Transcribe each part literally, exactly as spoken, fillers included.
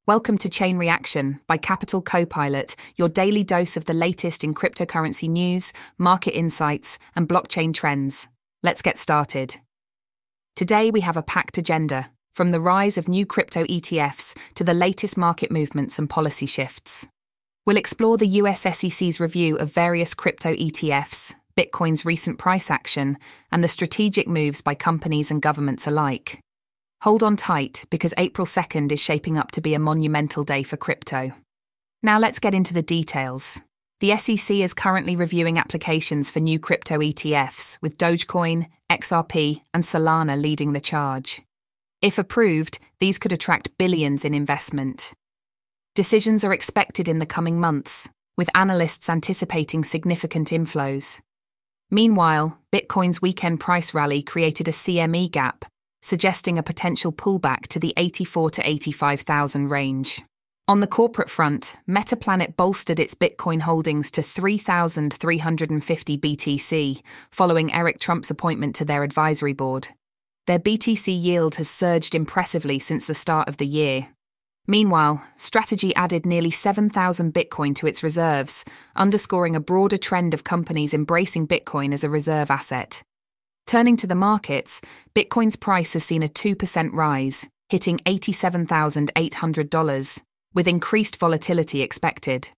Welcome to Chain Reaction by Capital Copilot, your daily dose of the latest in cryptocurrency news, market insights, and blockchain trends. Let's get started. Today we have a packed agenda, from the rise of new crypto E T Fs to the latest market movements and policy shifts. We'll explore the U S S E C's review of various crypto E T Fs, Bitcoin's recent price action, and the strategic moves by companies and governments alike. Hold on tight, because April second is shaping up to be a monumental day for crypto. Now let's get into the details. The S E C is currently reviewing applications for new crypto E T Fs, with Dogecoin, X R P, and Solana leading the charge. If approved, these could attract billions in investment. Decisions are expected in the coming months, with analysts anticipating significant inflows. Meanwhile, Bitcoin's weekend price rally created a C M E gap, suggesting a potential pullback to the eighty-four to eighty-five thousand range. On the corporate front, Metaplanet bolstered its Bitcoin holdings to three thousand three hundred fifty B T C, following Eric Trump's appointment to their advisory board. Their B T C yield has surged impressively since the start of the year. Meanwhile, Strategy added nearly seven thousand Bitcoin to its reserves, underscoring a broader trend of companies embracing Bitcoin as a reserve asset. Turning to the markets, Bitcoin's price has seen a two percent rise, hitting eighty-seven thousand eight hundred dollars, with increased volatility expected.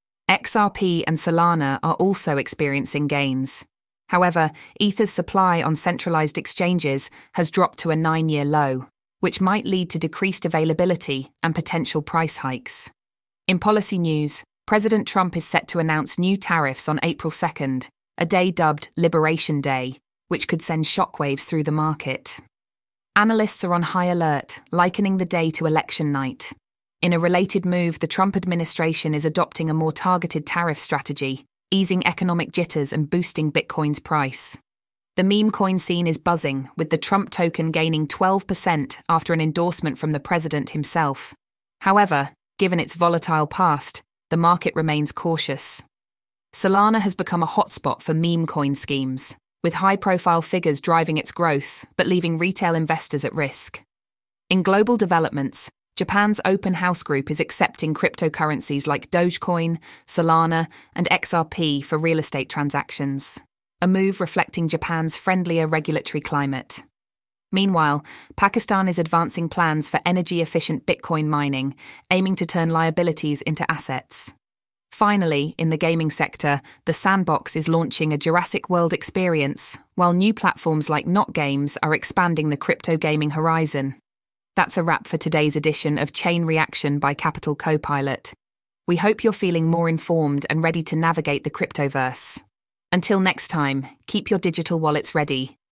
X R P and Solana are also experiencing gains. However, Ether's supply on centralized exchanges has dropped to a nine-year low, which might lead to decreased availability and potential price hikes. In policy news, President Trump is set to announce new tariffs on April second, a day dubbed Liberation Day, which could send shockwaves through the market. Analysts are on high alert, likening the day to election night. In a related move, the Trump administration is adopting a more targeted tariff strategy, easing economic jitters and boosting Bitcoin's price. The meme coin scene is buzzing, with the Trump token gaining twelve percent after an endorsement from the president himself. However, given its volatile past, the market remains cautious. Solana has become a hotspot for meme coin schemes, with high-profile figures driving its growth, but leaving retail investors at risk. In global developments, Japan's Open House Group is accepting cryptocurrencies like Dogecoin, Solana, and X R P for real estate transactions, a move reflecting Japan's friendlier regulatory climate. Meanwhile, Pakistan is advancing plans for energy-efficient Bitcoin mining, aiming to turn liabilities into assets. Finally, in the gaming sector, The Sandbox is launching a Jurassic World experience, while new platforms like Not Games are expanding the crypto gaming horizon. That's a wrap for today's edition of Chain Reaction by Capital Copilot. We hope you're feeling more informed and ready to navigate the cryptoverse. Until next time, keep your digital wallets ready,